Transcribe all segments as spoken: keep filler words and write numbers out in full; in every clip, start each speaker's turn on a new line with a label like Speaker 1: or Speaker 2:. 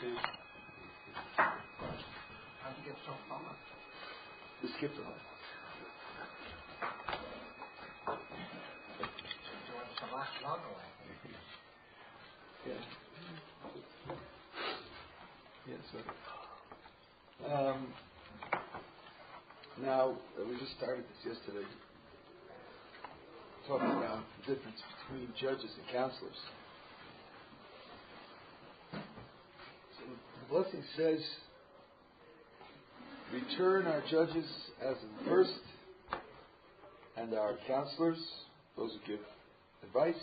Speaker 1: to.
Speaker 2: How'd you get so far?
Speaker 1: We skipped a lot. Yeah. Yeah, so. Um, now, uh, we just started this yesterday, talking about the difference between judges and counselors. So the blessing says, return our judges as in the first, and our counselors, those who give advice,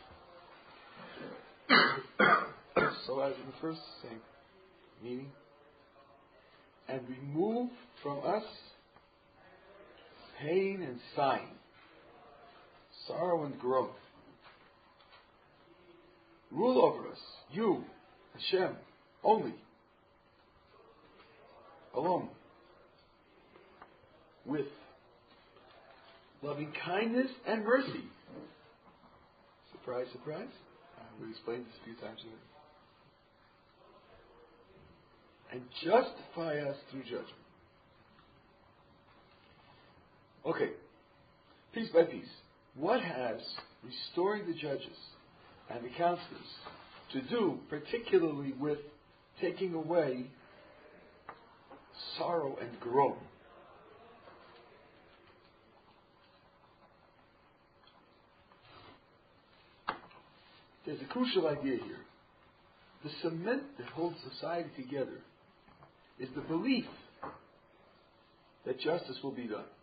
Speaker 1: so as in the first, same meaning, and remove from us pain and sighing, sorrow and groan. Rule over us, you, Hashem, only, alone, with loving kindness and mercy. Surprise, surprise. Uh, we explained this a few times already. And justify us through judgment. Okay, piece by piece. What has restoring the judges and the counselors to do, particularly with taking away sorrow and groan? There's a crucial idea here. The cement that holds society together is the belief that justice will be done.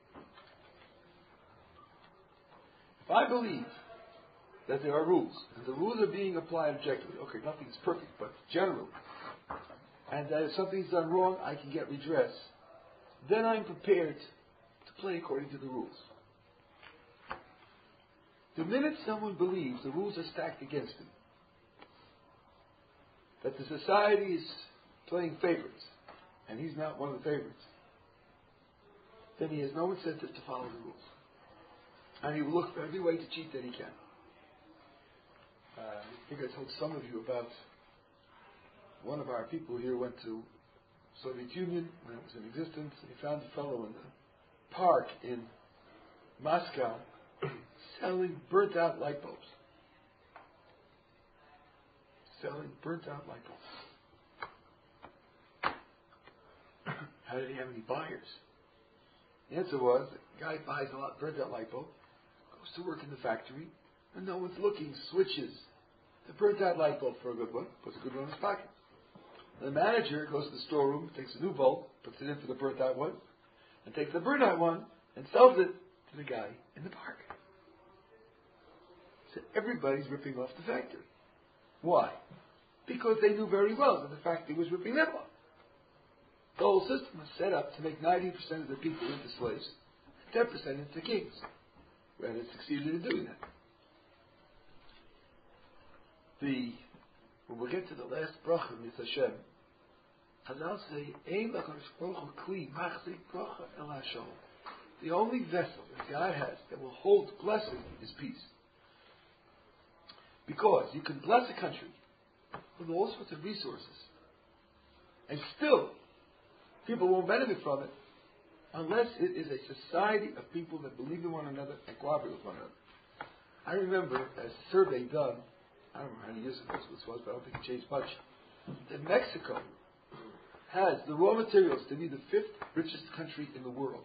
Speaker 1: If I believe that there are rules, and the rules are being applied objectively, okay, nothing's perfect, but generally, and that if something's done wrong, I can get redress, then I'm prepared to play according to the rules. The minute someone believes the rules are stacked against him, that the society is playing favorites, and he's not one of the favorites, then he has no incentive to follow the rules. And he will look for every way to cheat that he can. Uh, I think I told some of you about one of our people here went to Soviet Union when it was in existence. He found a fellow in the park in Moscow selling burnt out light bulbs. Selling burnt out light bulbs. How did he have any buyers? The answer was, the guy buys a lot burnt out light bulb, goes to work in the factory, and no one's looking, switches the burnt out light bulb for a good one, puts a good one in his pocket. The manager goes to the storeroom, takes a new bulb, puts it in for the burnt out one, and takes the burnt out one and sells it to the guy in the park. So everybody's ripping off the factory. Why? Because they knew very well that the factory was ripping them off. The whole system was set up to make ninety percent of the people into slaves, ten percent into kings. And it succeeded in doing that. The, when we get to the last bracha, Mitzvah Hashem, Chazal say, Ein l'kadosh baruch hu kli machzik bracha el hashalom. The only vessel that God has that will hold blessing is peace. Because you can bless a country with all sorts of resources, and still people won't benefit from it unless it is a society of people that believe in one another and cooperate with one another. I remember a survey done, I don't remember how many years ago this was, but I don't think it changed much, that Mexico has the raw materials to be the fifth richest country in the world.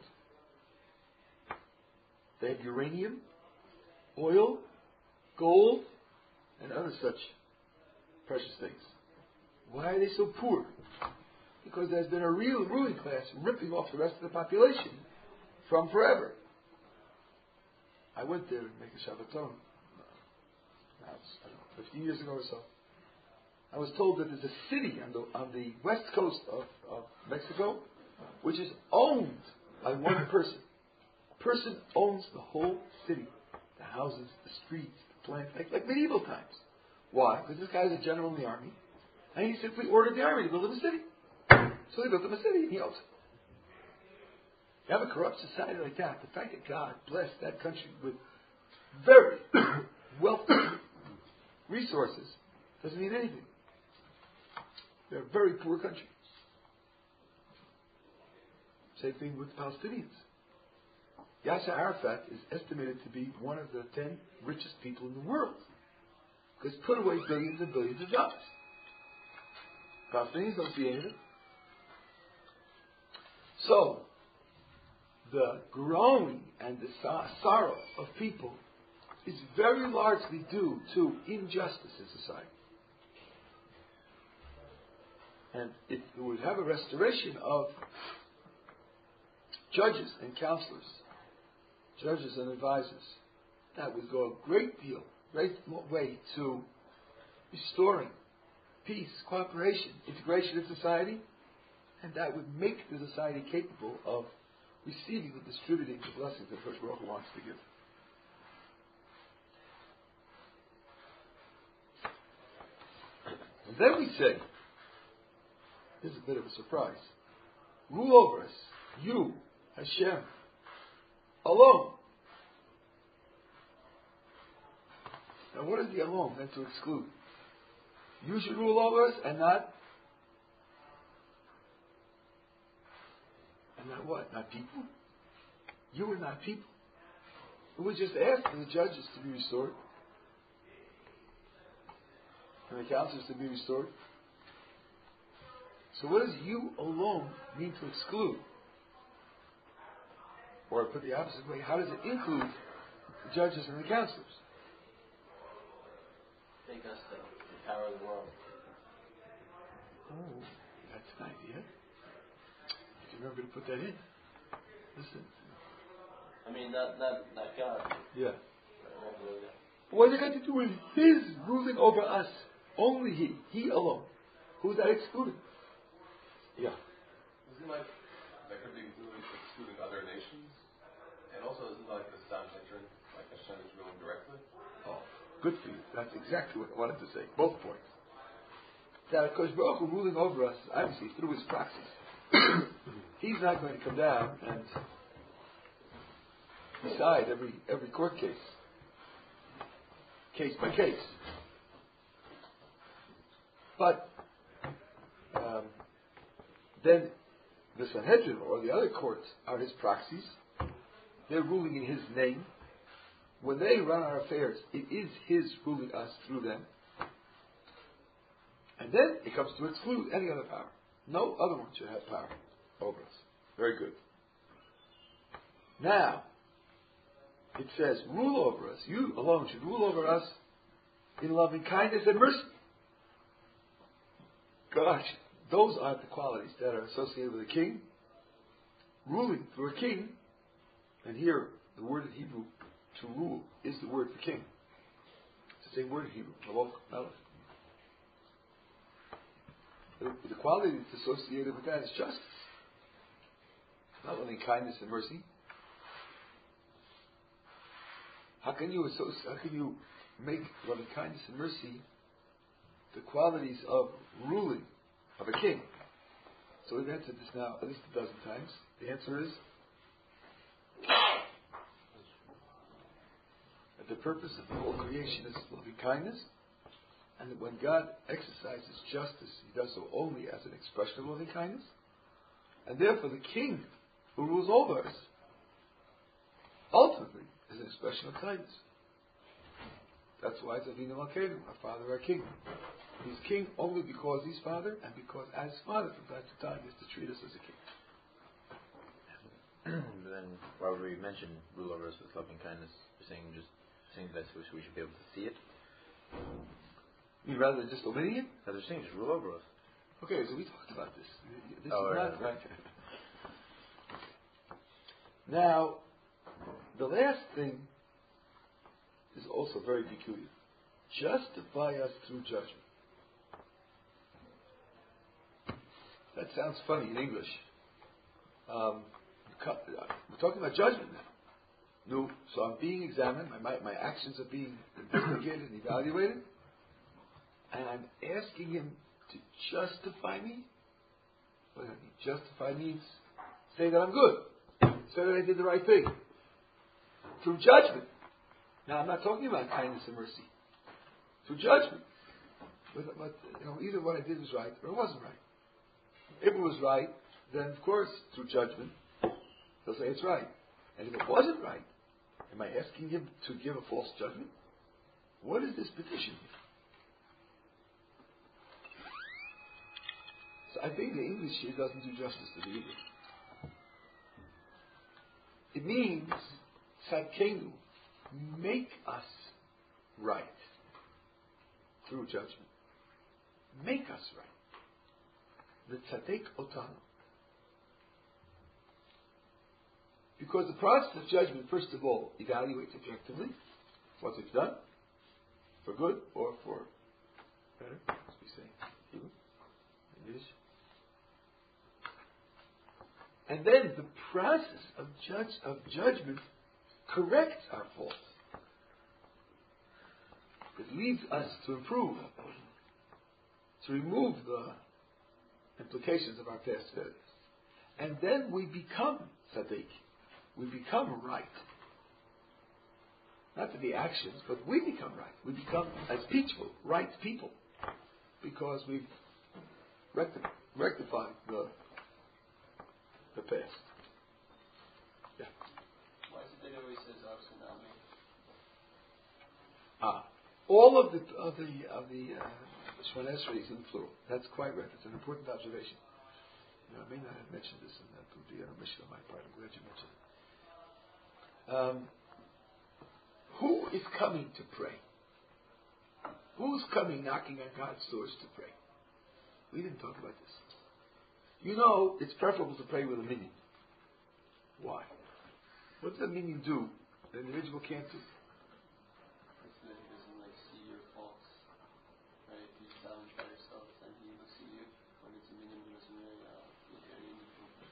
Speaker 1: They have uranium, oil, gold, and other such precious things. Why are they so poor? Because there's been a real ruling class ripping off the rest of the population from forever. I went there to make a Shabbaton. Now it's, I don't know, fifty years ago or so. I was told that there's a city on the, on the west coast of, of Mexico which is owned by one person. A person owns the whole city. The houses, the streets, the plants, like, like medieval times. Why? Because this guy is a general in the army, and he simply ordered the army to build him a city. So they built him a city, and he owns it. You have a corrupt society like that, the fact that God blessed that country with very wealthy resources doesn't mean anything. They're a very poor country. Same thing with the Palestinians. Yasser Arafat is estimated to be one of the ten richest people in the world. Because put away billions and billions of dollars. Palestinians don't see anything. So, the groaning and the sorrow of people is very largely due to injustice in society. And if we would have a restoration of judges and counselors, judges and advisors, that would go a great deal, great way to restoring peace, cooperation, integration in society, and that would make the society capable of receiving and distributing the blessings that Hakadosh Baruch Hu wants to give. And then we say, this is a bit of a surprise, rule over us, you, Hashem, alone. Now what is the alone meant to exclude? You should rule over us and not And not what? Not people? You are not people. It was just asked for the judges to be restored. And the counselors to be restored. So what does you alone mean to exclude? Or put the opposite way, how does it include the judges and the counselors?
Speaker 2: Take us to the power of the world.
Speaker 1: Oh, that's an idea. Remember to put that in. Listen.
Speaker 2: I mean, not not not God.
Speaker 1: Yeah. What does it got to do with His ruling over us? Only He, He alone. Who's that excluding? Yeah.
Speaker 3: Isn't like that could be excluding other nations, and also isn't like the Stam entering like Hashem is ruling directly?
Speaker 1: Oh, good for you. That's exactly what I wanted to say. Both points. That Hakadosh Baruch Hu ruling over us, obviously through His proxies. He's not going to come down and decide every every court case, case by case. But um, then the Sanhedrin or the other courts are his proxies. They're ruling in his name. When they run our affairs, it is his ruling us through them. And then it comes to exclude any other power. No other one should have power over us. Very good. Now, it says, rule over us. You alone should rule over us in loving kindness and mercy. Gosh, those aren't the qualities that are associated with a king. Ruling through a king, and here the word in Hebrew to rule is the word for king. It's the same word in Hebrew, malach, melech. The, the quality that's associated with that is justice. Not loving kindness and mercy. How can you associate, how can you make loving kindness and mercy the qualities of ruling of a king? So we've answered this now at least a dozen times. The answer is that the purpose of the whole creation is loving kindness, and that when God exercises justice, He does so only as an expression of loving kindness, and therefore the king who rules over us ultimately is an expression of kindness. That's why it's Avinu Malkeinu, our Father, our King. He's King only because He's Father, and because as Father from time to time He has to treat us as a King.
Speaker 4: Then, while we mentioned rule over us with loving kindness, you're saying just saying that so we should be able to see it.
Speaker 1: You mean rather than just omitting it?
Speaker 4: Other things, just rule over us.
Speaker 1: Okay, so we talked about this. This
Speaker 4: oh,
Speaker 1: is
Speaker 4: right,
Speaker 1: not
Speaker 4: right.
Speaker 1: right. Now, the last thing is also very peculiar. Justify us through judgment. That sounds funny in English. Um, we're talking about judgment now. No, so I'm being examined. My, my, my actions are being investigated and evaluated. And I'm asking Him to justify me. What does that mean? Justify means say that I'm good. Say that I did the right thing. Through judgment. Now I'm not talking about kindness and mercy. Through judgment. but, but you know, either what I did was right or it wasn't right. If it was right, then of course, through judgment, they'll say it's right. And if it wasn't right, am I asking him to give a false judgment? What is this petition? So I think the English here doesn't do justice to the Hebrew. It means, tzadkenu, make us right through judgment. Make us right. The tzadek otanu. Because the process of judgment, first of all, evaluates objectively what we've done, for good or for better, as we say in Yiddish. And then the process of judge of judgment corrects our faults. It leads us to improve, to remove the implications of our past failures. And then we become tzaddik. We become right. Not to the actions, but we become right. We become, as people, right people. Because we've recti- rectified the the past. Yeah.
Speaker 2: Why is it that it always says us and not me?
Speaker 1: Ah. All of the of the of the uh, Shemona Esrei is in plural. That's quite right. It's an important observation. You know, I may not have mentioned this, and that would be an omission on my part. I'm glad you mentioned it. Um, who is coming to pray? Who's coming knocking on God's doors to pray? We didn't talk about this. You know, it's preferable to pray with a minion. Why? What does a minion do that an individual can't do?
Speaker 2: It's that he doesn't like see your faults. Right? If you tell him by yourself, then he will see you. When it's a minimum, he doesn't really uh, look at you.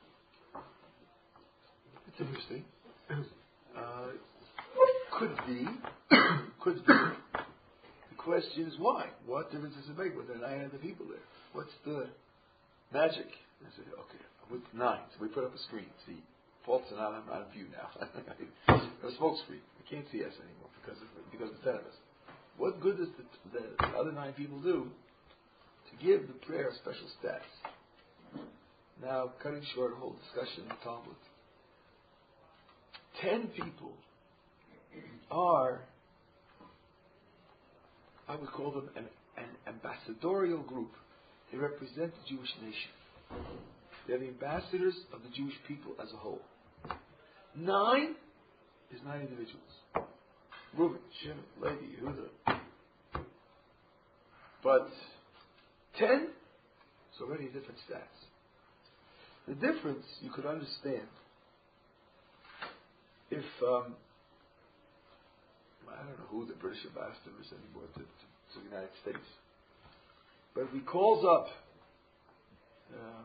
Speaker 1: It's interesting. Uh, could be. Could be. The question is why? What difference does it make with there are nine other people there? What's the magic? I said, okay, with nine. So we put up a screen. See, faults are not out of view now. A smoke screen. We can't see us anymore because of because of the ten of us. What good does the, the other nine people do to give the prayer a special status? Now, cutting short a whole discussion in the Talmud. Ten people are, I would call them an, an ambassadorial group. They represent the Jewish nation. They're the ambassadors of the Jewish people as a whole. Nine is nine individuals. Reuben, Shimon, Levi, Yehuda. But ten is already a different status. The difference you could understand if, um, I don't know who the British ambassador is anymore to, to, to the United States, but if he calls up um,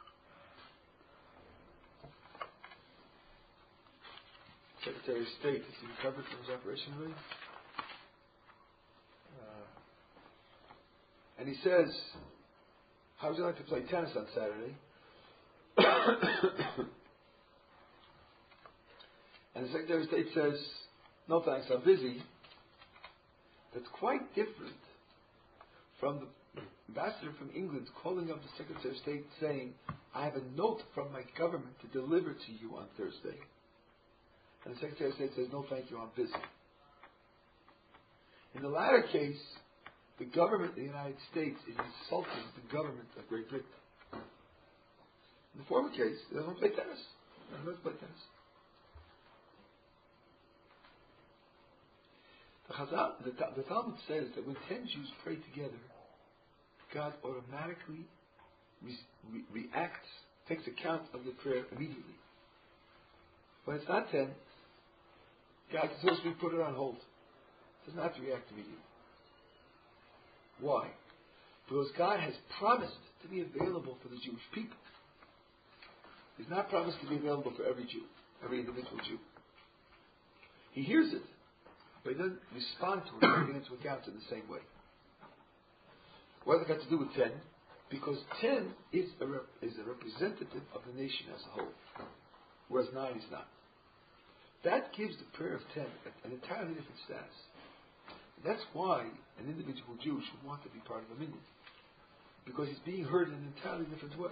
Speaker 1: Secretary of State, is he recovered from his operation really? Uh, and he says, how would you like to play tennis on Saturday? And the Secretary of State says, no thanks, I'm busy. That's quite different from the ambassador from England calling up the Secretary of State saying, I have a note from my government to deliver to you on Thursday. And the Secretary of State says, no thank you, I'm busy. In the latter case, the government of the United States is insulting the government of Great Britain. In the former case, they don't play tennis. They don't play tennis. The, Chazal, the, the Talmud says that when ten Jews pray together, God automatically re, re, reacts, takes account of the prayer immediately. When it's not ten, God says we put it on hold. It does not react immediately. Why? Because God has promised to be available for the Jewish people. He's not promised to be available for every Jew, every individual Jew. He hears it, but he doesn't respond to it, taking into account in the same way. What has it got to do with ten? Because ten is a, rep- is a representative of the nation as a whole, whereas nine is not. That gives the prayer of ten an entirely different status. That's why an individual Jew should want to be part of a minyan, because he's being heard in an entirely different way.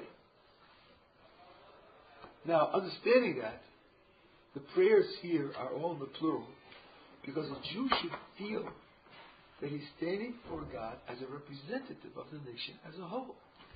Speaker 1: Now, understanding that, the prayers here are all in the plural, because a Jew should feel that he's standing before God as a representative of the nation as a whole.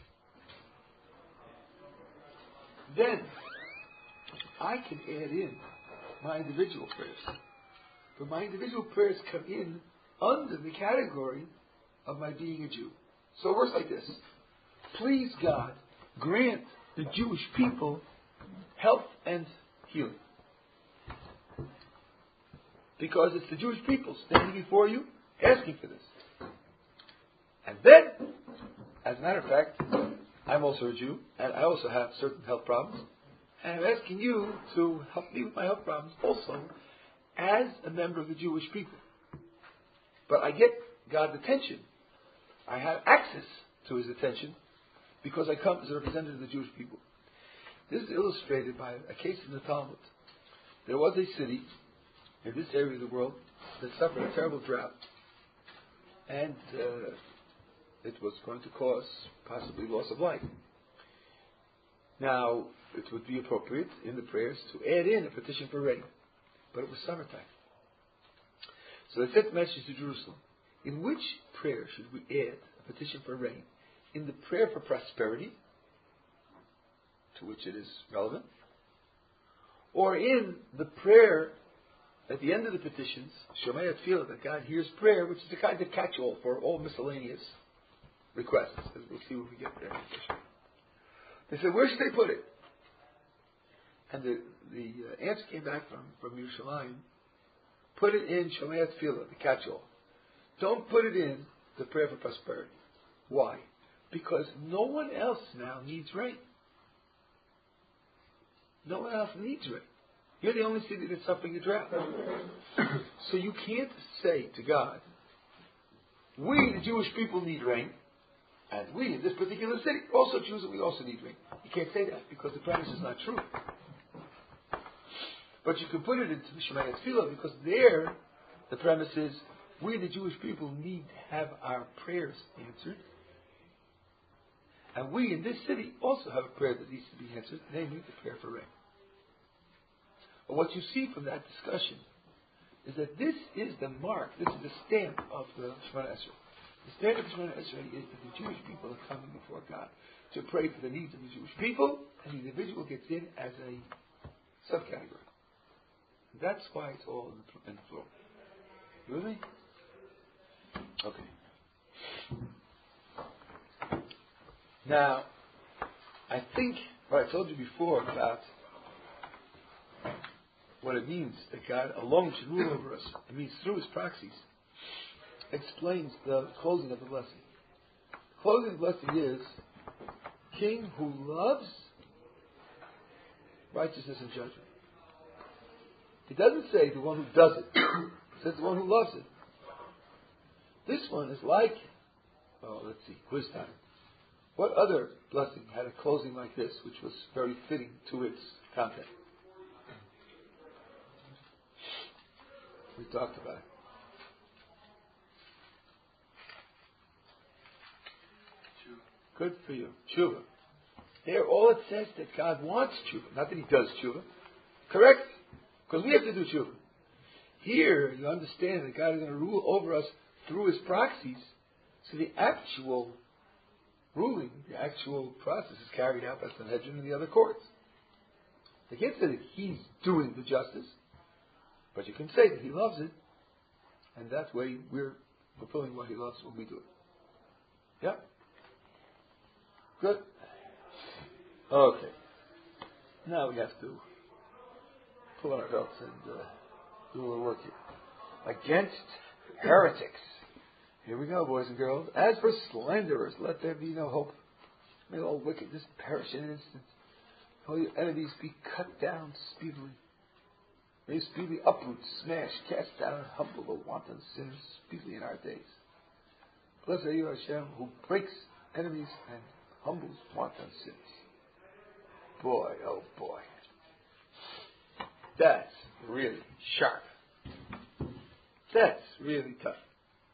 Speaker 1: Then, I can add in my individual prayers. But my individual prayers come in under the category of my being a Jew. So it works like this. Please, God, grant the Jewish people health and healing. Because it's the Jewish people standing before you, asking for this. And then, as a matter of fact, I'm also a Jew, and I also have certain health problems, and I'm asking you to help me with my health problems also, as a member of the Jewish people. But I get God's attention. I have access to His attention because I come as a representative of the Jewish people. This is illustrated by a case in the Talmud. There was a city in this area of the world that suffered a terrible drought. And uh, it was going to cause possibly loss of life. Now, it would be appropriate in the prayers to add in a petition for rain. But it was summertime. So they sent messages to Jerusalem. In which prayer should we add a petition for rain? In the prayer for prosperity, to which it is relevant, or in the prayer at the end of the petitions, Shomei Tefillah, that God hears prayer, which is a kind of catch-all for all miscellaneous requests. As we'll see when we get there. They said, where should they put it? And the, the uh, answer came back from, from Yerushalayim, put it in Shomei Tefillah, the catch-all. Don't put it in the prayer for prosperity. Why? Because no one else now needs rain. No one else needs rain. You're the only city that's suffering a drought. So you can't say to God, we, the Jewish people, need rain, and we, in this particular city, also Jews, we also need rain. You can't say that because the premise is not true. But you can put it into the Shemaya Tefillah because there, the premise is, we, the Jewish people, need to have our prayers answered. And we, in this city, also have a prayer that needs to be answered, namely the prayer for rain. But what you see from that discussion is that this is the mark, this is the stamp of the Shemana Esrei. The stamp of the Shemana Esrei is that the Jewish people are coming before God to pray for the needs of the Jewish people, and the individual gets in as a subcategory. That's why it's all in the, in the floor. You with me? Okay. Now, I think what I told you before about what it means that God alone should rule over us, it means through His proxies, explains the closing of the blessing. The closing of the blessing is, King who loves righteousness and judgment. It doesn't say the one who does it. It says the one who loves it. This one is like, oh, let's see, quiz time. What other blessing had a closing like this, which was very fitting to its content? We talked about it. Good for you. Tshuva. There, all it says that God wants tshuva, not that He does tshuva. Correct? Because we have to do tshuva. Here, you understand that God is going to rule over us through His proxies, so the actual ruling, the actual process is carried out by Sanhedrin and the other courts. They can't say that He's doing the justice, but you can say that He loves it, and that way we're fulfilling what He loves when we do it. Yeah? Good. Okay. Now we have to pull on our belts and uh, do a little work here. Against heretics. Here we go, boys and girls. As for slanderers, let there be no hope. May all wickedness perish in an instant. All your enemies be cut down speedily. May you speedily uproot, smash, cast down, and humble the wanton sinners speedily in our days. Blessed are you, Hashem, who breaks enemies and humbles wanton sinners. Boy, oh boy. That's really sharp. That's really tough.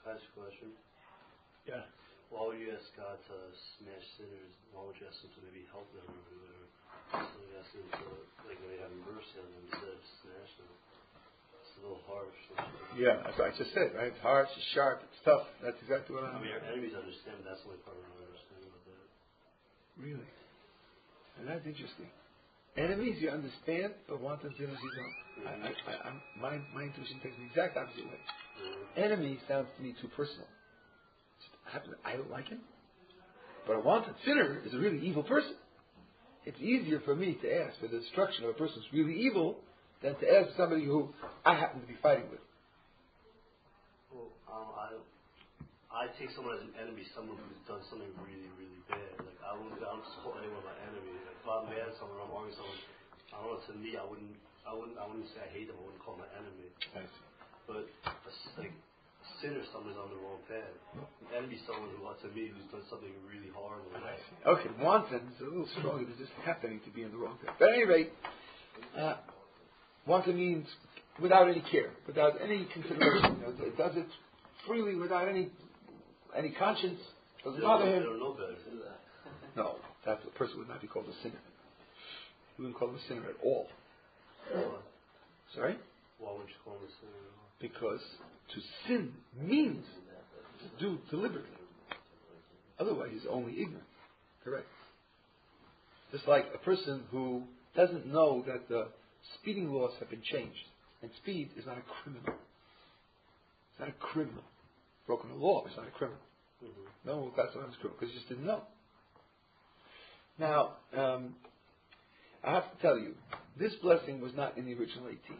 Speaker 5: Can I ask a question?
Speaker 1: Yeah.
Speaker 5: Why would you ask God to smash sinners? Why would you ask Him to maybe help them or whatever? So you ask Him to, like, maybe have mercy on them instead of smash them. It's a little harsh.
Speaker 1: Yeah, that's what I just said, right? It's harsh, it's sharp, it's tough. That's exactly what I
Speaker 5: I mean,
Speaker 1: mean.
Speaker 5: our enemies understand, but that's the only part I don't understand about that.
Speaker 1: Really? And that's interesting. Enemies you understand, but wanton sinners you don't. I, I, I, I'm, my, my intuition takes the exact opposite way.
Speaker 5: Mm-hmm.
Speaker 1: Enemy sounds to me too personal. I don't like him. But a wanted sinner is a really evil person. It's easier for me to ask for the destruction of a person who's really evil than to ask somebody who I happen to be fighting with.
Speaker 5: Well, um, I I take someone as an enemy, someone who's done something really, really bad. Like I wouldn't, I don't just call anyone my enemy. Like, if I'm mad at someone, I'm arguing with someone. I don't know. To me, I wouldn't, I wouldn't, I wouldn't say I hate them. I wouldn't call them my enemy.
Speaker 1: I see.
Speaker 5: But a, like a sinner, someone's on the wrong path. An enemy, someone who, to me, who's done something really horrible.
Speaker 1: I see. Okay, wanton is a little stronger than just happening to be in the wrong path. But at any rate, uh, wanton means without any care, without any consideration. You know, it does it freely without any any conscience. Doesn't bother him.
Speaker 5: They don't know better.
Speaker 1: No, that person would not be called a sinner. You wouldn't call him a sinner at all.
Speaker 5: Why?
Speaker 1: Sorry?
Speaker 5: Why would you call him a sinner?
Speaker 1: Because to sin means to do deliberately. Otherwise, he's only ignorant. Correct. Just like a person who doesn't know that the speeding laws have been changed. And speed is not a criminal. It's not a criminal. Broken the law is not a criminal.
Speaker 5: Mm-hmm.
Speaker 1: No, that's not a criminal because you just didn't know. Now, um, I have to tell you, this blessing was not in the original eighteen.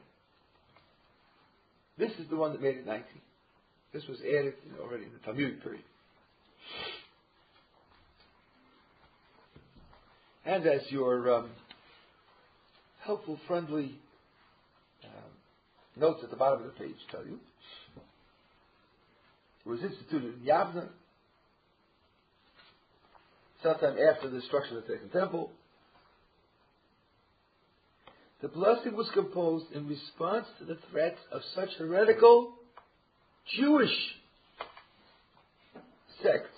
Speaker 1: This is the one that made it nineteen. This was added already in the Talmudic period. And as your um, helpful, friendly um, notes at the bottom of the page tell you, it was instituted in Yavne, sometime after the destruction of the Second Temple. The blessing was composed in response to the threats of such heretical Jewish sects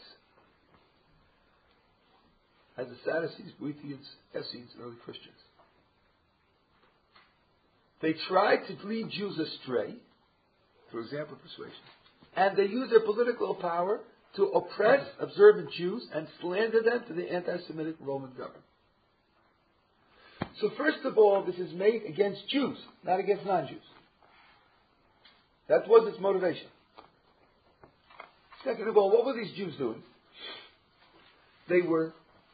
Speaker 1: as the Sadducees, Boethians, Essenes, and early Christians. They tried to lead Jews astray, for example, persuasion, and they used their political power to oppress observant Jews and slander them to the anti-Semitic Roman government. So first of all, this is made against Jews, not against non-Jews. That was its motivation. Second of all, what were these Jews doing? They were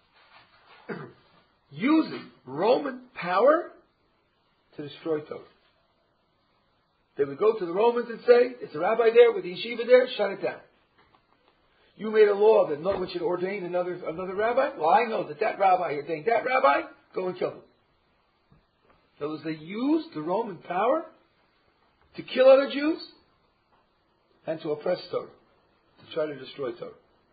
Speaker 1: using Roman power to destroy Torah. They would go to the Romans and say, it's a rabbi there with the yeshiva there, shut it down. You made a law that no one should ordain another another rabbi? Well, I know that that rabbi ordained that rabbi, go and kill him. In other words, they used the Roman power to kill other Jews and to oppress Torah, to try to destroy Torah.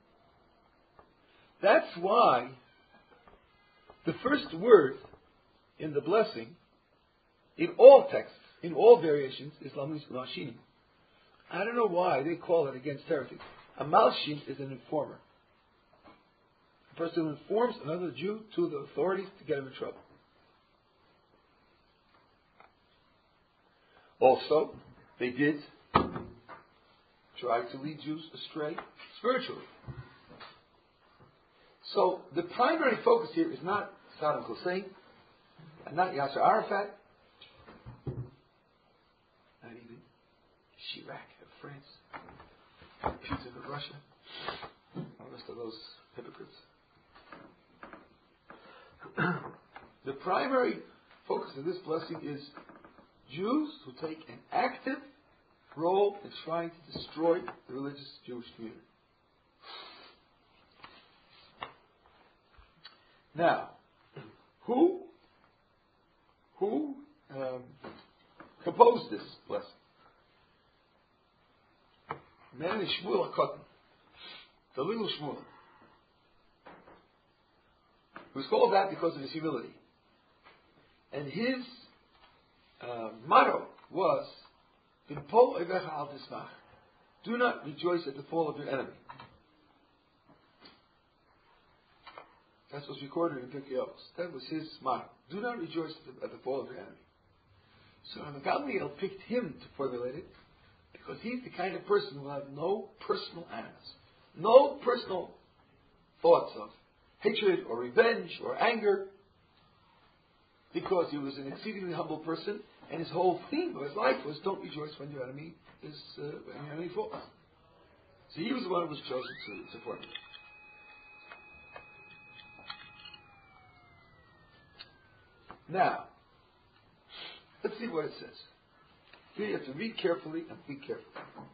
Speaker 1: That's why the first word in the blessing, in all texts, in all variations, is Malshin. I don't know why they call it against heretics. A Malshin is an informer. A person who informs another Jew to the authorities to get him in trouble. Also, they did try to lead Jews astray spiritually. So the primary focus here is not Saddam Hussein, and not Yasser Arafat, not even Chirac of France, Putin of Russia, and the rest of those hypocrites. The primary focus of this blessing is Jews who take an active role in trying to destroy the religious Jewish community. Now, who who um, composed this blessing? A man named Shmuel HaKatan, the little Shmuel. He was called that because of his humility. And his uh, motto was, V'npol oivecha al tismach. Do not rejoice at the fall of your enemy. That's what's recorded in Pirkei Avos. That was his motto. Do not rejoice at the, at the fall of your enemy. So Rabbi Gamliel picked him to formulate it because he's the kind of person who will have no personal animus, no personal thoughts of hatred or revenge or anger, because he was an exceedingly humble person, and his whole theme of his life was don't rejoice when your enemy is uh, when your enemy falls. So he was the one who was chosen to, to formulate. Now, let's see what it says. Here you have to read carefully and think carefully.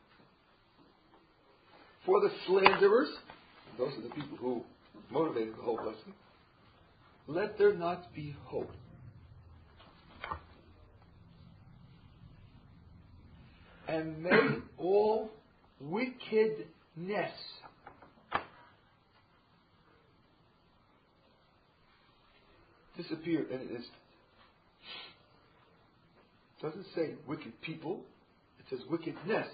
Speaker 1: For the slanderers, those are the people who motivated the whole blessing, let there not be hope. And may all wickedness disappear in an instant. It doesn't say wicked people, it says wickedness.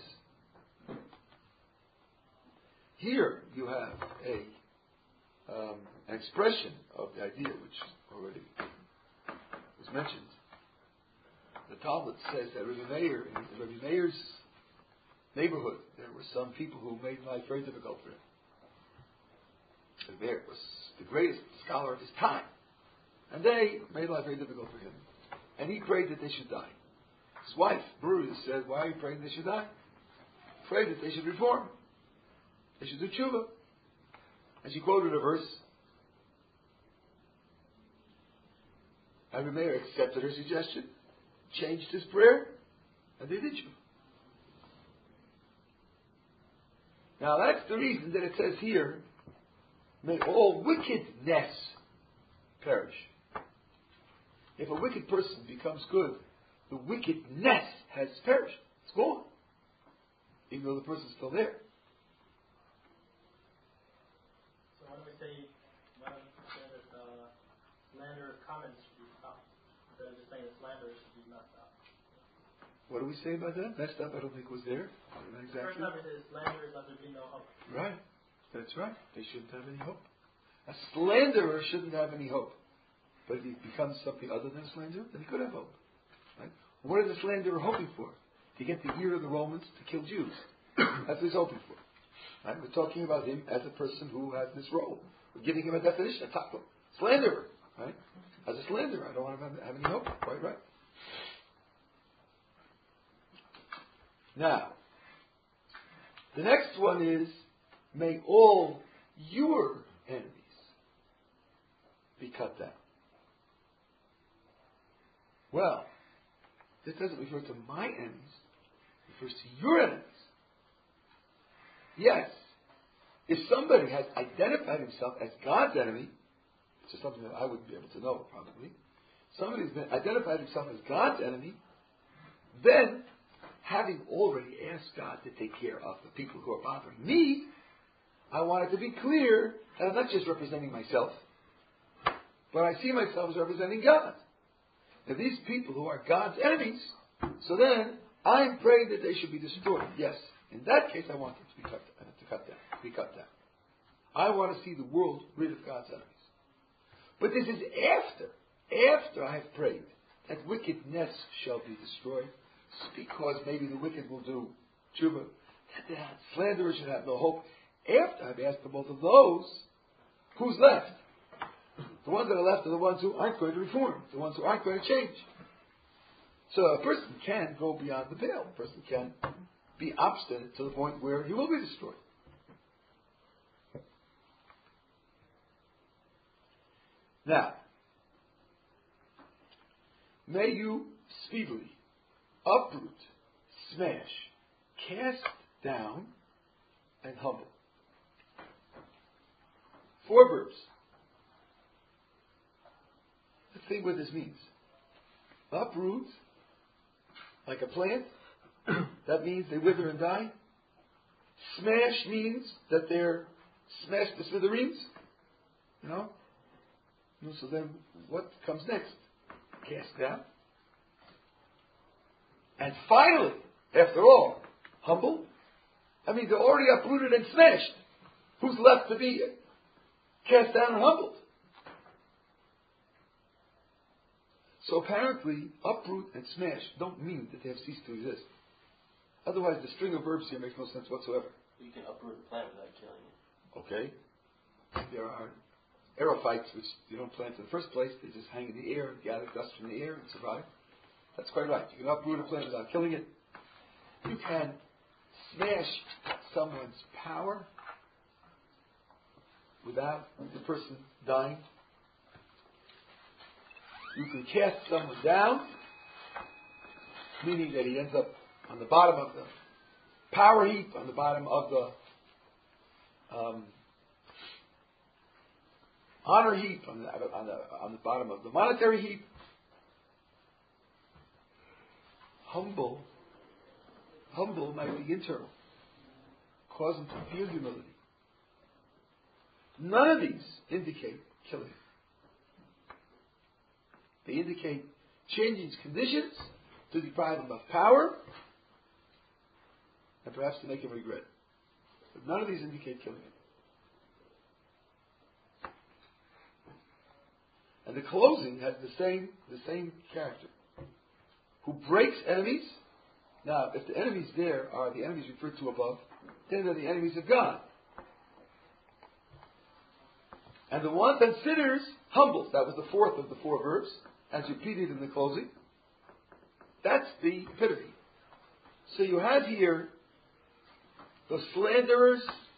Speaker 1: Here you have a um, an expression of the idea which already was mentioned. The Talmud says that Rabbi Meir, in Rabbi Meir's neighborhood, there were some people who made life very difficult for him. Rabbi Meir was the greatest scholar of his time, and they made life very difficult for him. And he prayed that they should die. His wife, Bruria, said, why are you praying they should die? Prayed that they should reform. They should do tshuva. And she quoted a verse. And Rabbi Meir accepted her suggestion, changed his prayer, and they did tshuva. Now that's the reason that it says here, may all wickedness perish. If a wicked person becomes good, the wickedness has perished. It's gone. Even though the person's still there.
Speaker 6: So why don't we say, why don't we say that uh, slander comments should be stopped? Instead of just saying that slander should be not stopped.
Speaker 1: What do we say about that? Messed up, I don't think was there. Not exactly.
Speaker 6: The first time it says slander is under be no hope.
Speaker 1: Right. That's right. They shouldn't have any hope. A slanderer shouldn't have any hope. But if he becomes something other than a slanderer, then he could have hope. Right? What is the slanderer hoping for? To get the ear of the Romans to kill Jews. That's what he's hoping for. Right? We're talking about him as a person who has this role. We're giving him a definition, a title. Slanderer. Right? As a slanderer, I don't want to have, have any hope. Quite right. Now, the next one is, may all your enemies be cut down. Well, this doesn't refer to my enemies. It refers to your enemies. Yes, if somebody has identified himself as God's enemy, which is something that I wouldn't be able to know probably, somebody's been identified himself as God's enemy, then, having already asked God to take care of the people who are bothering me, I want it to be clear that I'm not just representing myself, but I see myself as representing God. Now these people who are God's enemies, so then I'm praying that they should be destroyed. Yes, in that case I want them to be cut, uh, to cut down, be cut down. I want to see the world rid of God's enemies. But this is after, after I have prayed that wickedness shall be destroyed, because maybe the wicked will do tshuva, that the slanderers should have no hope. After I've asked for both of those, who's left? The ones that are left are the ones who aren't going to reform, the ones who aren't going to change. So a person can go beyond the pale. A person can be obstinate to the point where he will be destroyed. Now, may you speedily uproot, smash, cast down, and humble. Four verbs. Let's think what this means. Uproot, like a plant. That means they wither and die. Smash means that they're smashed to smithereens. You know? So then what comes next? Cast down. And finally, after all, humble. I mean, they're already uprooted and smashed. Who's left to be cast down and humbled? So apparently, uproot and smash don't mean that they have ceased to exist. Otherwise, the string of verbs here makes no sense whatsoever.
Speaker 2: You can uproot a plant without killing it.
Speaker 1: Okay. There are aerophytes which you don't plant in the first place. They just hang in the air, gather dust from the air, and survive. That's quite right. You can uproot a plant without killing it. You can smash someone's power without the person dying. You can cast someone down, meaning that he ends up on the bottom of the power heap, on the bottom of the um, honor heap, on the, on, the, on the bottom of the monetary heap. Humble, humble might be internal, cause him to feel humility. None of these indicate killing. They indicate changing his conditions to deprive him of power and perhaps to make him regret. But none of these indicate killing him. And the closing has the same the same character. Who breaks enemies. Now, if the enemies there are the enemies referred to above, then they're the enemies of God. And the one that sinners humbles. That was the fourth of the four verbs, as repeated in the closing. That's the epitome. So you have here the slanderers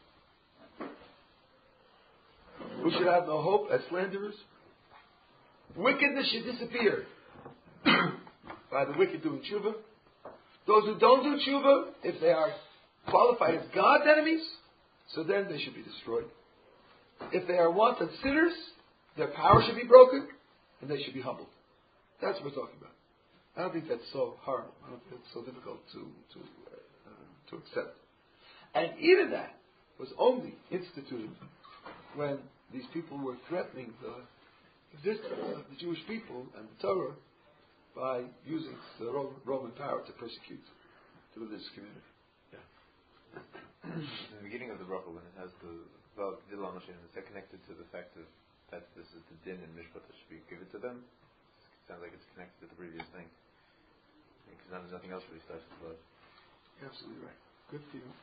Speaker 1: who should have no hope as slanderers. Wickedness should disappear by the wicked doing tshuva. Those who don't do tshuva, if they are qualified as God's enemies, so then they should be destroyed. If they are wanton sinners, their power should be broken, and they should be humbled. That's what we're talking about. I don't think that's so hard. I don't think it's so difficult to to uh, to accept. And even that was only instituted when these people were threatening the existence of the Jewish people and the Torah by using the Roman power to persecute the religious community. Yeah.
Speaker 4: In the beginning of the bracha, when it has the Vav Gdilah Moshe, is that connected to the fact that, that this is the din and mishpat that should be given to them? It sounds like it's connected to the previous thing. Because there's nothing else really starts with blood.
Speaker 1: You're absolutely right. Good for you.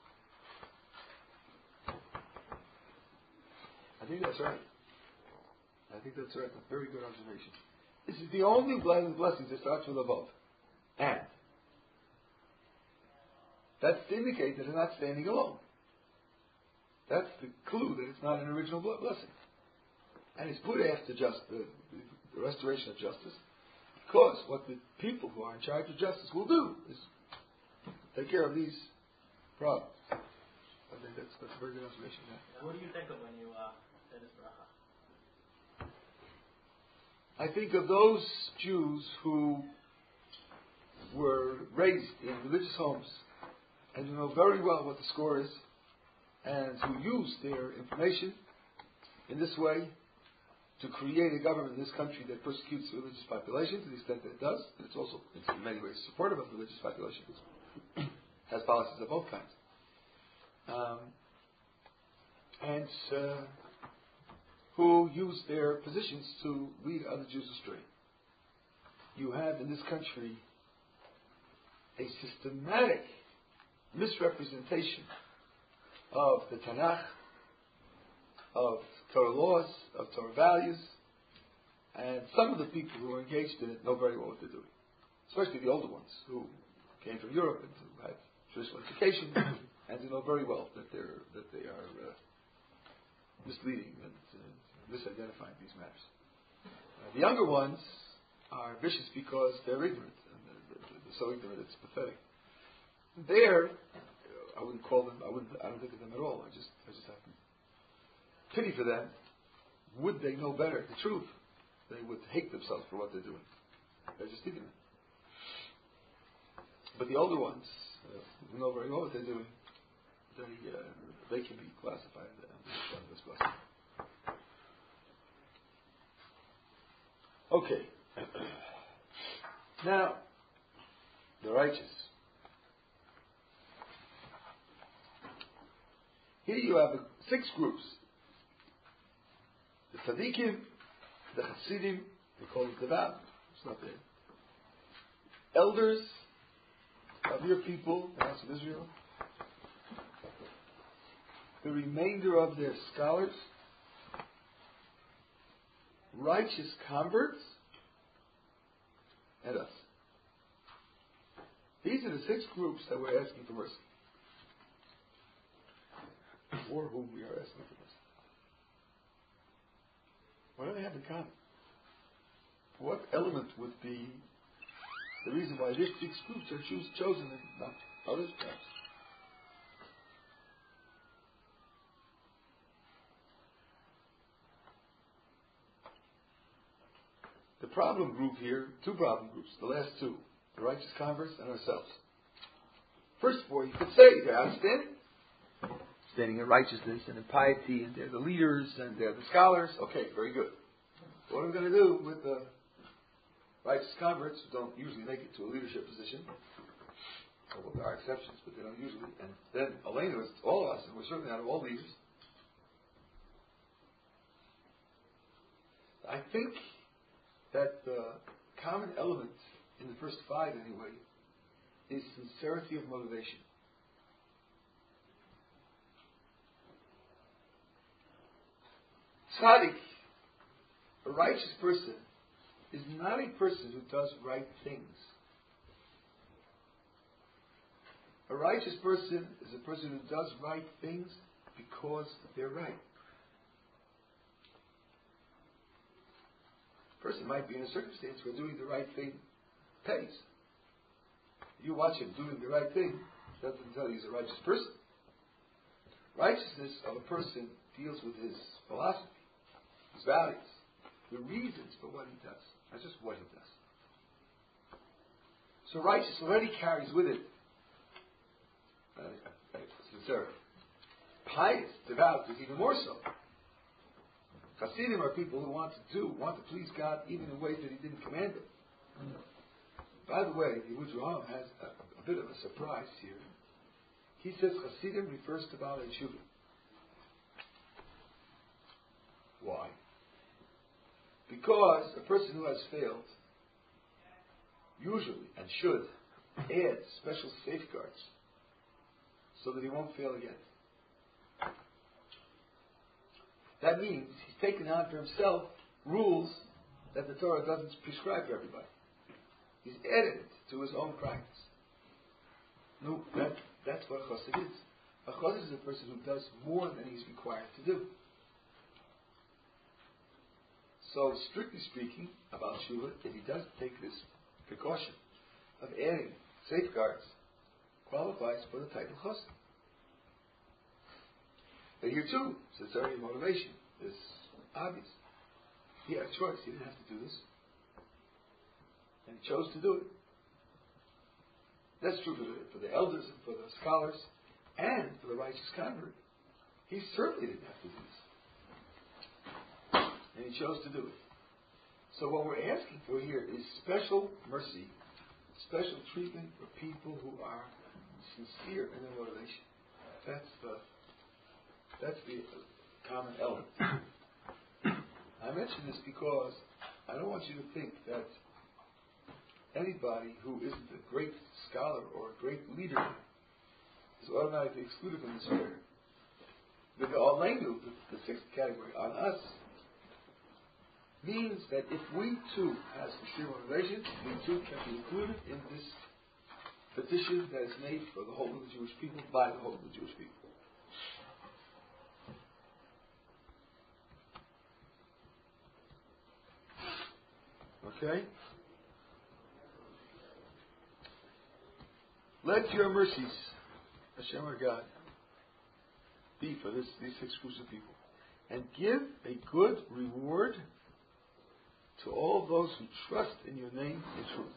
Speaker 1: I think that's right. I think that's right. A very good observation. This is the only blessing that starts with a vav. And that's to indicate that it's not standing alone. That's the clue that it's not an original blessing. And it's put after just the, the, the restoration of justice, because what the people who are in charge of justice will do is take care of these problems. I think that's, that's a very good observation. Yeah.
Speaker 6: What do you think of when you uh, say this bracha?
Speaker 1: I think of those Jews who were raised in religious homes and who know very well what the score is, and who use their information in this way to create a government in this country that persecutes the religious population to the extent that it does. And it's also, it's in many ways, supportive of the religious population. It has policies of both kinds. Um, and uh, who use their positions to lead other Jews astray. You have in this country a systematic misrepresentation of the Tanakh, of Torah laws, of Torah values, and some of the people who are engaged in it know very well what they're doing. Especially the older ones who came from Europe and who had traditional education and who know very well that they're that they are uh, misleading and uh, misidentifying these matters. Uh, the younger ones are vicious because they're ignorant, and they're, they're so ignorant it's pathetic. There, I wouldn't call them. I wouldn't. I don't think of them at all. I just, I just have pity for them. Would they know better the truth, they would hate themselves for what they're doing. They're just ignorant. But the older ones, uh, who know very well what they're doing, they uh, they can be classified under this blessing. Okay. Now, the righteous. Here you have six groups. The Tzadikim, the Hasidim, they call it Devav, it's not there. Elders of your people, the house of Israel. The remainder of their scholars. Righteous converts. And us. These are the six groups that we're asking for mercy. For whom we are asking for mercy. What do they have in common? What element would be the reason why these six groups are choose, chosen and not others perhaps? The problem group here, two problem groups, the last two, the righteous converts and ourselves. First four, you could say they're outstanding. Standing in righteousness and in piety, and they're the leaders and they're the scholars. Okay, very good. What are we going to do with the righteous converts who don't usually make it to a leadership position? Well, there are exceptions, but they don't usually. And then Elena is all of us, and we're certainly not all leaders. I think that the common element in the first five, anyway, is sincerity of motivation. Tzaddik, a righteous person, is not a person who does right things. A righteous person is a person who does right things because they're right. A person might be in a circumstance where doing the right thing pays. You watch him doing the right thing, that doesn't tell you he's a righteous person. Righteousness of a person deals with his philosophy, his values, the reasons for what he does, not just what he does. So righteous already carries with it uh, uh, sincerity. Pious, devout is even more so. Hasidim are people who want to do, want to please God even in ways that He didn't command them. By the way, the Yehud Raham has a, a bit of a surprise here. He says Hasidim refers to Baal Tshuva. Why? Because a person who has failed usually and should add special safeguards so that he won't fail again. That means he's taken on for himself rules that the Torah doesn't prescribe for everybody. He's added it to his own practice. No, that, that's what a chassid is. A chassid is a person who does more than he's required to do. So, strictly speaking, about Shuvah, if he does take this precaution of adding safeguards, qualifies for the title chassid. But here too, sincerity and motivation is obvious. He had a choice. He didn't have to do this. And he chose to do it. That's true for the, for the elders and for the scholars and for the righteous convert. He certainly didn't have to do this. And he chose to do it. So what we're asking for here is special mercy, special treatment for people who are sincere in their motivation. That's the That's the common element. I mention this because I don't want you to think that anybody who isn't a great scholar or a great leader is automatically excluded from this prayer. The Alenu, the, the sixth category, on us, means that if we too have sincere motivation, we too can be included in this petition that is made for the whole of the Jewish people by the whole of the Jewish people. Okay? Let your mercies, Hashem our God, be for this, these six groups of people. And give a good reward to all those who trust in your name in truth.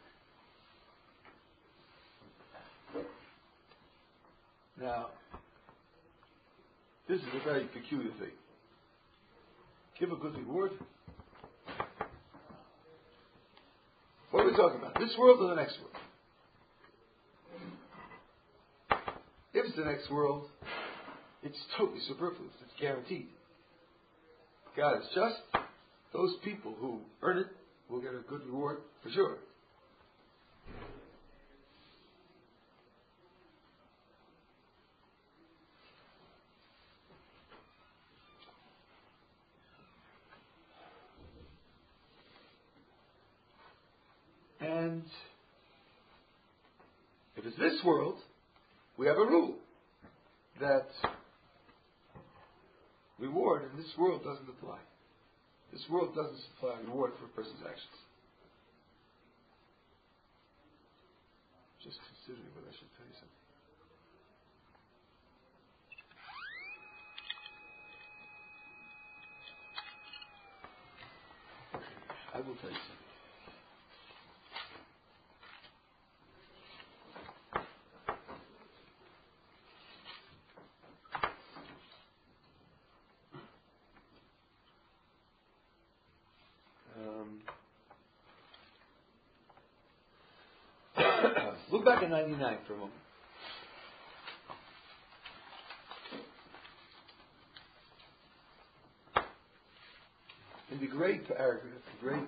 Speaker 1: Now, this is a very peculiar thing. Give a good reward. What are we talking about? This world or the next world? If it's the next world, it's totally superfluous. It's guaranteed. God is just. Those people who earn it will get a good reward for sure. And if it's this world, we have a rule that reward in this world doesn't apply. This world doesn't supply reward for a person's actions. Just considering what I should tell you something. I will tell you something. Look back at ninety-nine for a moment. In the great paragraph, the great,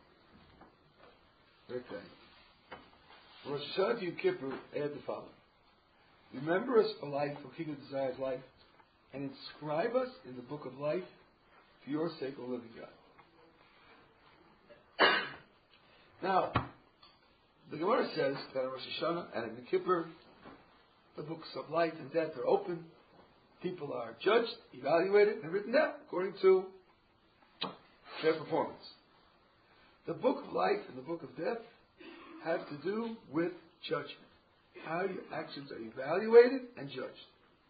Speaker 1: great thing, Rosh Hashanah Yom Kippur add the following: remember us for life, for King of Desires life, and inscribe us in the book of life for your sake, O living God. Now, the Gemara says that on Rosh Hashanah and in Yom Kippur, the books of life and death are open. People are judged, evaluated, and written down according to their performance. The book of life and the book of death have to do with judgment. How your actions are evaluated and judged.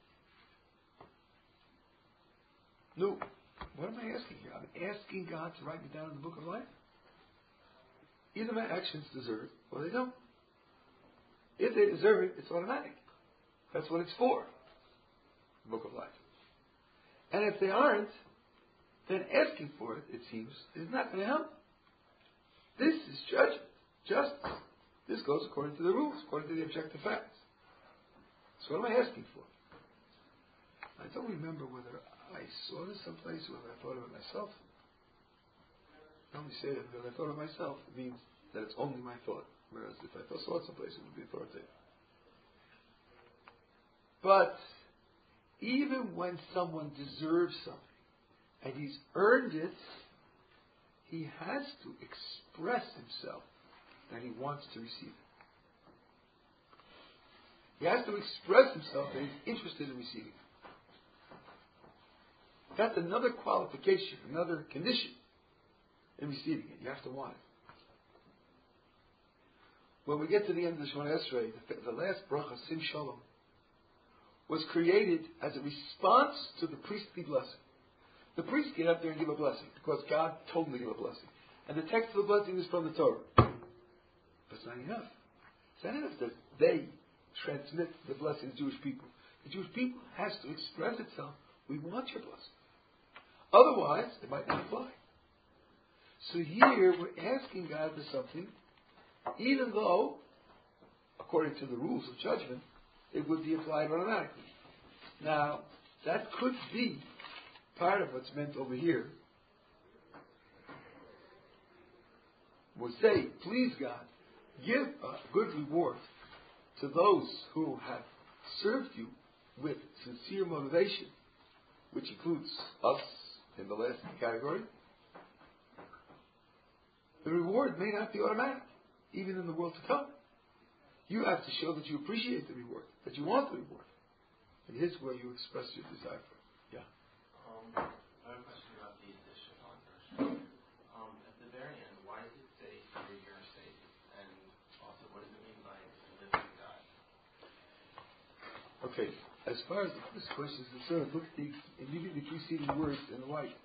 Speaker 1: No, what am I asking here? I'm asking God to write me down in the book of life. Either my actions deserve it, or they don't. If they deserve it, it's automatic. That's what it's for. The book of life. And if they aren't, then asking for it, it seems, is not going to help. This is judgment. Justice. This goes according to the rules, according to the objective facts. So what am I asking for? I don't remember whether I saw this someplace or whether I thought of it myself. I only say that because I thought of myself, it means that it's only my thought. Whereas if I saw it someplace, it would be authoritative. But even when someone deserves something and he's earned it, he has to express himself that he wants to receive it. He has to express himself that he's interested in receiving it. That's another qualification, another condition in receiving it. You have to want it. When we get to the end of the Shemona Esrei, the, the last bracha, Sim Shalom, was created as a response to the priestly blessing. The priest get up there and give a blessing because God told him to give a blessing. And the text of the blessing is from the Torah. But it's not enough. It's not enough that they transmit the blessing to the Jewish people. The Jewish people has to express itself. We want your blessing. Otherwise, it might not apply. So here, we're asking God for something, even though, according to the rules of judgment, it would be applied automatically. Now, that could be part of what's meant over here. We'll say, please God, give a good reward to those who have served you with sincere motivation, which includes us in the last category. The reward may not be automatic, even in the world to come. You have to show that you appreciate the reward, that you want the reward. And here's where you express your desire for it. Yeah.
Speaker 7: Um, I have a question about the addition on verse. Um, at the very end, why does it say for your sake? And also, what does it mean by the living God?
Speaker 1: Okay. As far as this question is concerned, look at the immediately preceding words in the white.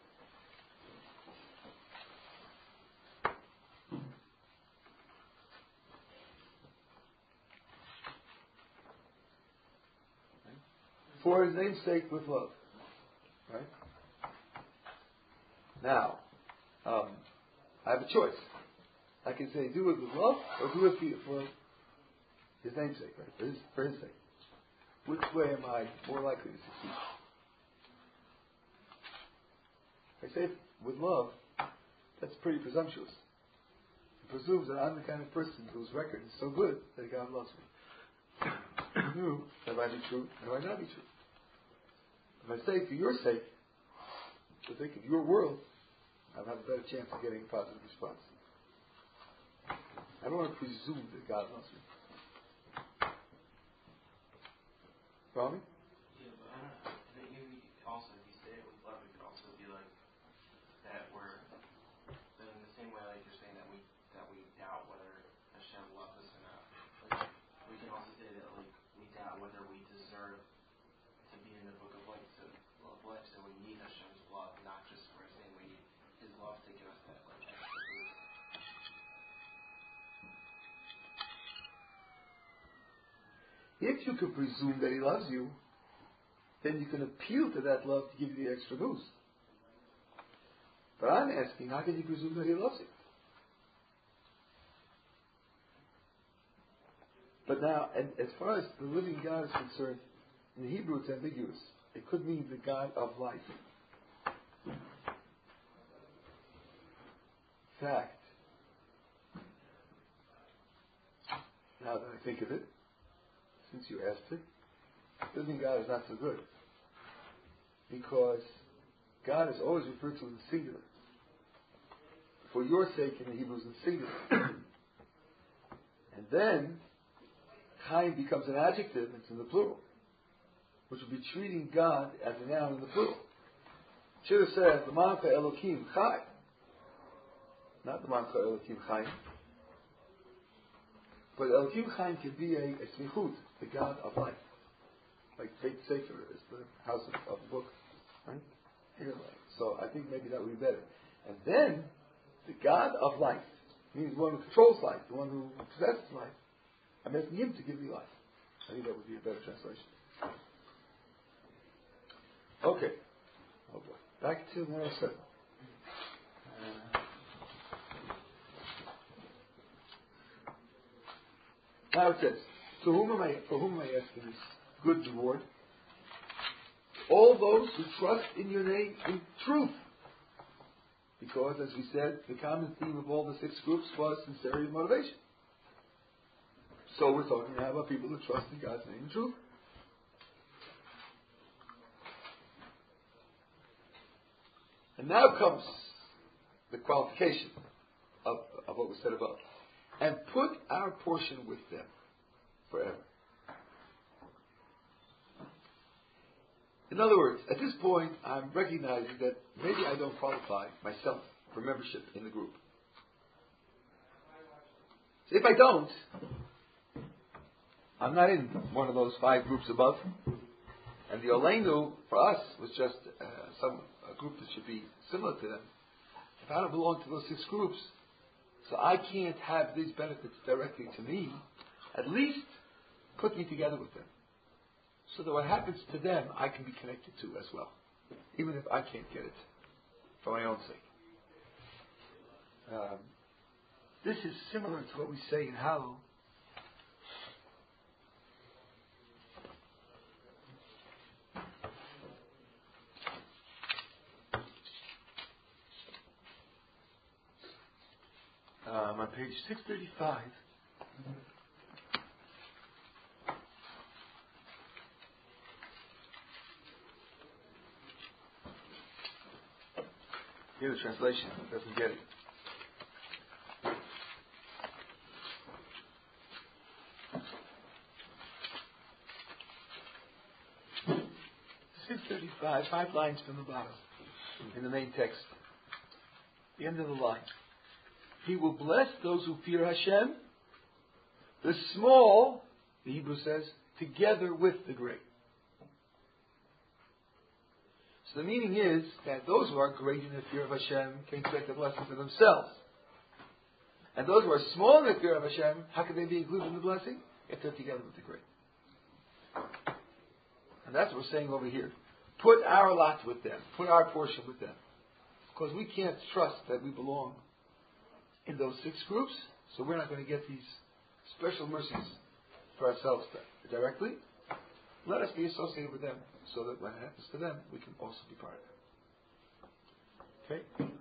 Speaker 1: For his name's sake, with love. Right? Now, um, I have a choice. I can say do it with love or do it for his name's sake, right? For his, for his sake. Which way am I more likely to succeed? say it with love, that's pretty presumptuous. It presumes that I'm the kind of person whose record is so good that God loves me. That might be true, that might not be true. If I say for your sake, for the sake of your world, I'll have a better chance of getting a positive response. I don't want to presume that God loves me. Follow me?
Speaker 7: Yeah, but I don't know. And then you also, if you say it with love, it could also be like that we're, that in the same way, like you're saying that we that we doubt whether Hashem loves us or not. Like, we can also say that like we doubt whether we deserve to be in the book of life, so of life. So we need Hashem's love, not just for saying we need His love to give us that like extra boost.
Speaker 1: If you can presume that He loves you, then you can appeal to that love to give you the extra boost. But I'm asking, how can you presume that He loves you? But now, and as far as the living God is concerned, in Hebrew it's ambiguous. It could mean the God of life. Fact. Now that I think of it, since you asked it, living God is not so good. Because God is always referred to in the singular. For your sake in the Hebrew is in singular. And then, Chaim becomes an adjective, it's in the plural. Which would be treating God as a noun in the plural. Should have said, L'mancha Elokim Chai. Not L'mancha Elokim Chaim. But Elokim Chaim can be a, a smichut, the God of life. Like Beit Sefer is the house of, of the book. Right? So I think maybe that would be better. And then, the God of life means the one who controls life, the one who possesses life. I'm asking Him to give me life. I think that would be a better translation. Okay. Oh boy. Back to what I said. Uh, now it says, to whom am I, for whom am I asking this good reward? All those who trust in your name in truth. Because, as we said, the common theme of all the six groups was sincerity and motivation. So we're talking now about people who trust in God's name in truth. And now comes the qualification of, of what was said above. And put our portion with them forever. In other words, at this point, I'm recognizing that maybe I don't qualify myself for membership in the group. So if I don't, I'm not in one of those five groups above. And the Oleinu, for us, was just uh, some a group that should be similar to them. If I don't belong to those six groups, so I can't have these benefits directly to me, at least put me together with them. So that what happens to them, I can be connected to as well. Even if I can't get it for my own sake. Um, this is similar to what we say in Hallel. Um, on page six thirty-five. Here the translation doesn't get it. six thirty-five, five lines from the bottom, in the main text. The end of the line. He will bless those who fear Hashem, the small, the Hebrew says, together with the great. So the meaning is that those who are great in the fear of Hashem can expect a blessing for themselves. And those who are small in the fear of Hashem, how can they be included in the blessing? If they're together with the great. And that's what we're saying over here. Put our lot with them. Put our portion with them. Because we can't trust that we belong in those six groups, so we're not going to get these special mercies for ourselves directly. Let us be associated with them, so that when it happens to them, we can also be part of it. Okay.